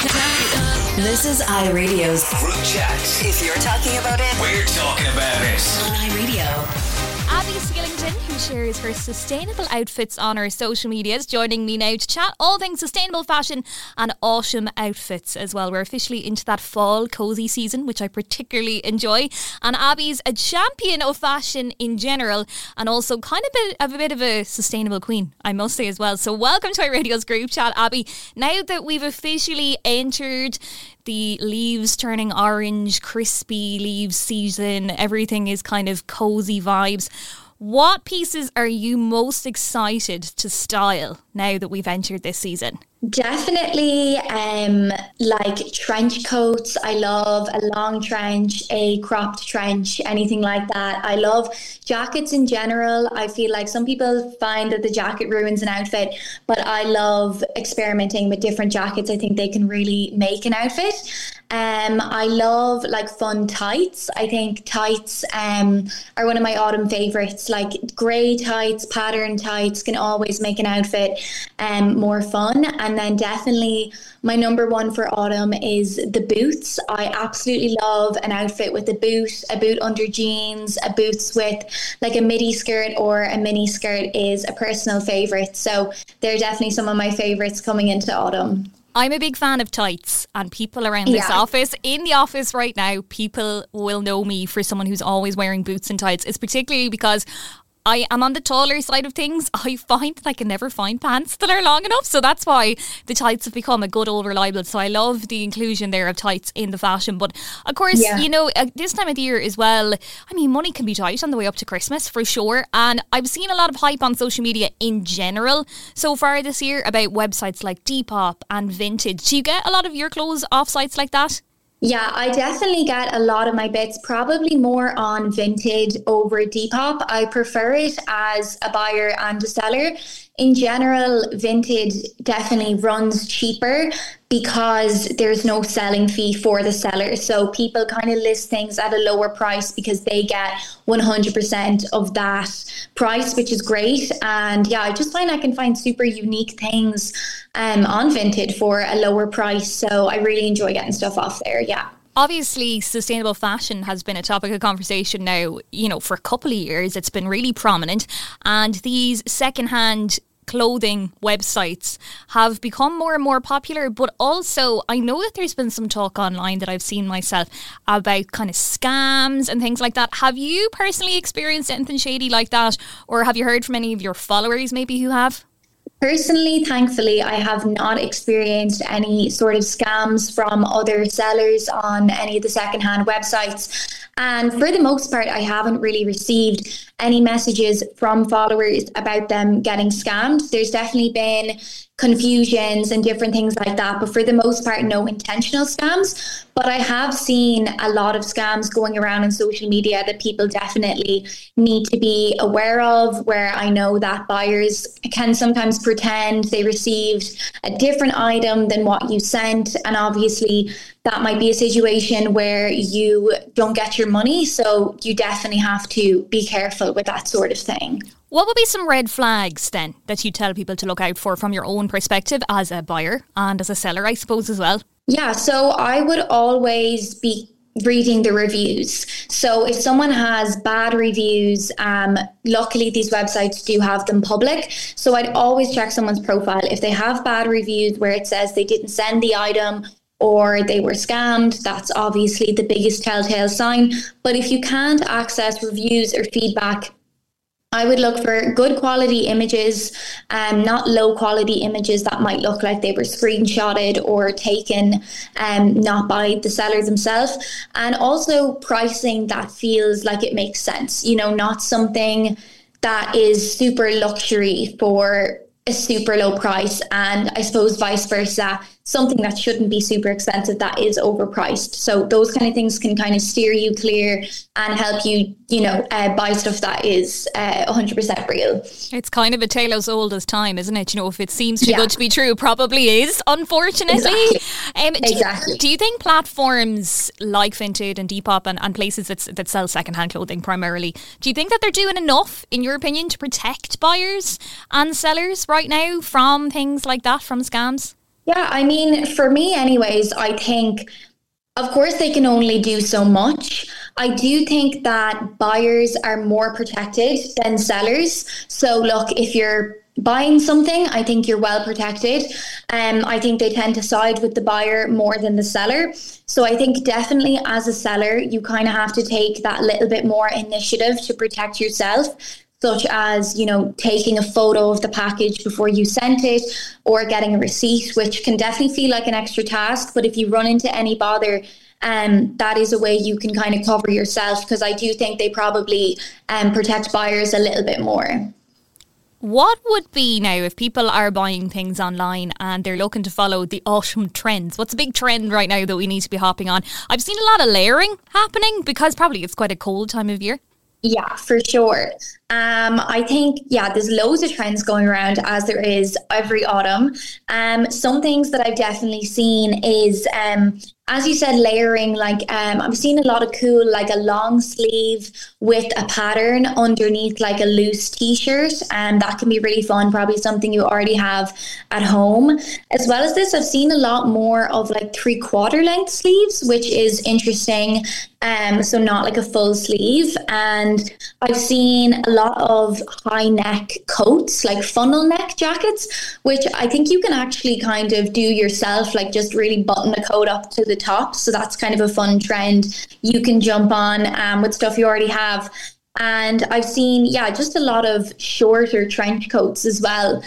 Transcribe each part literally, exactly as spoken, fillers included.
This is iRadio's Group Chat. If you're talking about it, We're talking about it. on iRadio. Abby Skillington, who shares her sustainable outfits on her social media, is joining me now to chat all things sustainable fashion and autumn outfits as well. We're officially into that fall cosy season, which I particularly enjoy. And Abby's a champion of fashion in general and also kind of a bit of a, bit of a sustainable queen, I must say as well. So welcome to iRadio's Group Chat, Abby. Now that we've officially entered the leaves turning orange, crispy leaves season, everything is kind of cozy vibes. What pieces are you most excited to style now that we've entered this season? Definitely um, like trench coats. I love a long trench, a cropped trench, anything like that. I love jackets in general. I feel like some people find that the jacket ruins an outfit, but I love experimenting with different jackets. I think they can really make an outfit. Um, I love like fun tights. I think tights um, are one of my autumn favourites. Like grey tights, pattern tights can always make an outfit um, more fun. And then definitely my number one for autumn is the boots. I absolutely love an outfit with a boot, a boot under jeans, a boots with like a midi skirt or a mini skirt is a personal favourite. So they're definitely some of my favourites coming into autumn. I'm a big fan of tights, and people around this Yeah. office, in the office right now, people will know me for someone who's always wearing boots and tights. It's particularly because I am on the taller side of things. I find that I can never find pants that are long enough. So that's why the tights have become a good old reliable. So I love the inclusion there of tights in the fashion. But of course, Yeah. you know, uh, this time of the year as well, I mean, money can be tight on the way up to Christmas for sure. And I've seen a lot of hype on social media in general so far this year about websites like Depop and Vinted. Do you get a lot of your clothes off sites like that? Yeah, I definitely get a lot of my bits, probably more on Vinted over Depop. I prefer it as a buyer and a seller. In general, Vinted definitely runs cheaper because there's no selling fee for the seller. So people kind of list things at a lower price because they get one hundred percent of that price, which is great. And yeah, I just find I can find super unique things um, on Vinted for a lower price. So I really enjoy getting stuff off there. Yeah. Obviously, sustainable fashion has been a topic of conversation now, you know, for a couple of years. It's been really prominent. And these secondhand clothing websites have become more and more popular. But also, I know that there's been some talk online that I've seen myself about kind of scams and things like that. Have you personally experienced anything shady like that? Or have you heard from any of your followers maybe who have? Personally, thankfully, I have not experienced any sort of scams from other sellers on any of the secondhand websites. And for the most part, I haven't really received any messages from followers about them getting scammed. There's definitely been confusions and different things like that, but for the most part, no intentional scams. But I have seen a lot of scams going around on social media that people definitely need to be aware of, where I know that buyers can sometimes pretend they received a different item than what you sent. And obviously that might be a situation where you don't get your money. So you definitely have to be careful with that sort of thing. What would be some red flags then that you tell people to look out for from your own perspective as a buyer and as a seller, I suppose, as well? Yeah, so I would always be reading the reviews. So if someone has bad reviews, um, luckily these websites do have them public. So I'd always check someone's profile. If they have bad reviews where it says they didn't send the item or they were scammed, that's obviously the biggest telltale sign. But if you can't access reviews or feedback, I would look for good quality images, um, not low quality images that might look like they were screenshotted or taken um, not by the seller themselves. And also pricing that feels like it makes sense, you know, not something that is super luxury for a super low price. And I suppose vice versa, something that shouldn't be super expensive that is overpriced. So those kind of things can kind of steer you clear and help you, you know, uh, buy stuff that is uh, one hundred percent real. It's kind of a tale as old as time, isn't it? You know, if it seems too Yeah. good to be true, probably is, unfortunately. Exactly. Um, do, Exactly. You, do you think platforms like Vinted and Depop and, and places that, that sell secondhand clothing primarily, do you think that they're doing enough, in your opinion, to protect buyers and sellers right now from things like that, from scams? Yeah, I mean, for me anyways, I think, of course, they can only do so much. I do think that buyers are more protected than sellers. So look, if you're buying something, I think you're well protected. Um, I think they tend to side with the buyer more than the seller. So I think definitely as a seller, you kind of have to take that little bit more initiative to protect yourself, such as, you know, taking a photo of the package before you sent it or getting a receipt, which can definitely feel like an extra task. But if you run into any bother, um, that is a way you can kind of cover yourself, because I do think they probably um, protect buyers a little bit more. What would be now if people are buying things online and they're looking to follow the autumn trends? What's a big trend right now that we need to be hopping on? I've seen a lot of layering happening because probably it's quite a cold time of year. Yeah, for sure. Um, I think, yeah, there's loads of trends going around, as there is every autumn. Um, some things that I've definitely seen is, um, as you said, layering. Like um, I've seen a lot of cool, like a long sleeve with a pattern underneath like a loose t-shirt. And that can be really fun, probably something you already have at home. As well as this, I've seen a lot more of like three quarter length sleeves, which is interesting. Um, so not like a full sleeve. And I've seen a lot of high neck coats, like funnel neck jackets, which I think you can actually kind of do yourself, like just really button the coat up to the top. So that's kind of a fun trend you can jump on um, with stuff you already have. And I've seen, yeah, just a lot of shorter trench coats as well,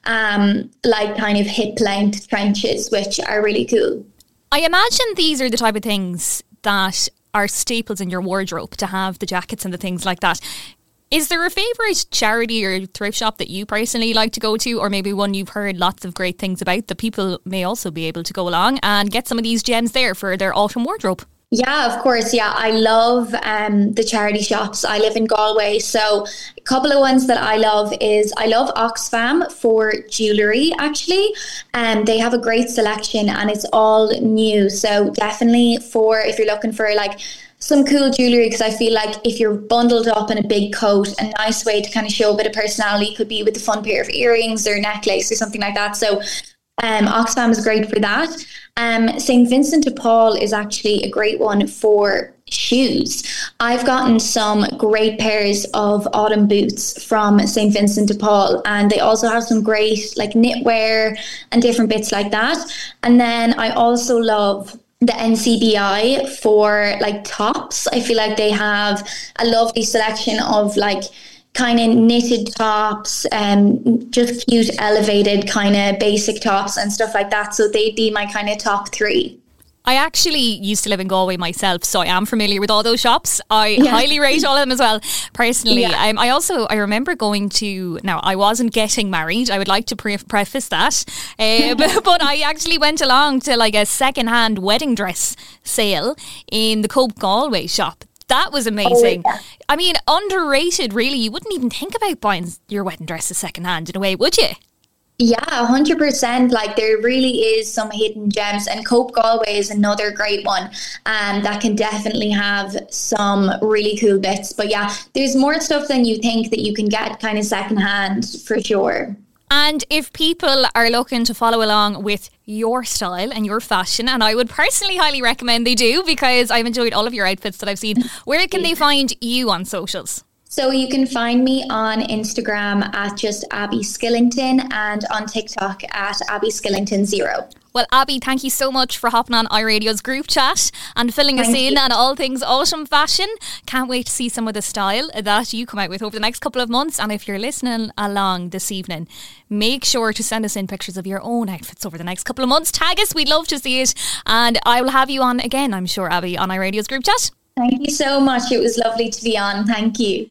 um, like kind of hip length trenches, which are really cool. I imagine these are the type of things that are staples in your wardrobe, to have the jackets and the things like that. Is there a favourite charity or thrift shop that you personally like to go to, or maybe one you've heard lots of great things about that people may also be able to go along and get some of these gems there for their autumn wardrobe? Yeah, of course. Yeah, I love um, the charity shops. I live in Galway. So a couple of ones that I love is I love Oxfam for jewellery, actually. Um, they have a great selection and it's all new. So definitely for if you're looking for like some cool jewellery, because I feel like if you're bundled up in a big coat, a nice way to kind of show a bit of personality could be with a fun pair of earrings or necklace or something like that. So um, Oxfam is great for that. Um, Saint Vincent de Paul is actually a great one for shoes. I've gotten some great pairs of autumn boots from Saint Vincent de Paul, and they also have some great like knitwear and different bits like that. And then I also love the N C B I for like tops. I feel like they have a lovely selection of like kind of knitted tops and um, just cute elevated kind of basic tops and stuff like that. So they'd be my kind of top three. I actually used to live in Galway myself, so I am familiar with all those shops. I Yeah. highly rate all of them as well, personally. Yeah. Um, I also, I remember going to, now I wasn't getting married, I would like to pre- preface that, uh, but, but I actually went along to like a second-hand wedding dress sale in the Cope Galway shop. That was amazing. Oh, yeah. I mean, underrated, really. You wouldn't even think about buying your wedding dresses second-hand in a way, would you? Yeah, one hundred percent. Like there really is some hidden gems, and Cope Galway is another great one um, that can definitely have some really cool bits. But yeah, there's more stuff than you think that you can get kind of secondhand for sure. And if people are looking to follow along with your style and your fashion, and I would personally highly recommend they do because I've enjoyed all of your outfits that I've seen, where can they find you on socials? So you can find me on Instagram at just Abby Skillington and on TikTok at Abby Skillington Zero. Well, Abby, thank you so much for hopping on iRadio's group chat and filling us Thank in you. on all things autumn fashion. Can't wait to see some of the style that you come out with over the next couple of months. And if you're listening along this evening, make sure to send us in pictures of your own outfits over the next couple of months. Tag us, we'd love to see it. And I will have you on again, I'm sure, Abby, on iRadio's group chat. Thank you so much. It was lovely to be on. Thank you.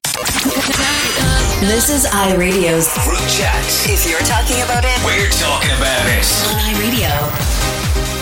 This is iRadio's Group chat. If you're talking about it, We're talking about it. on iRadio.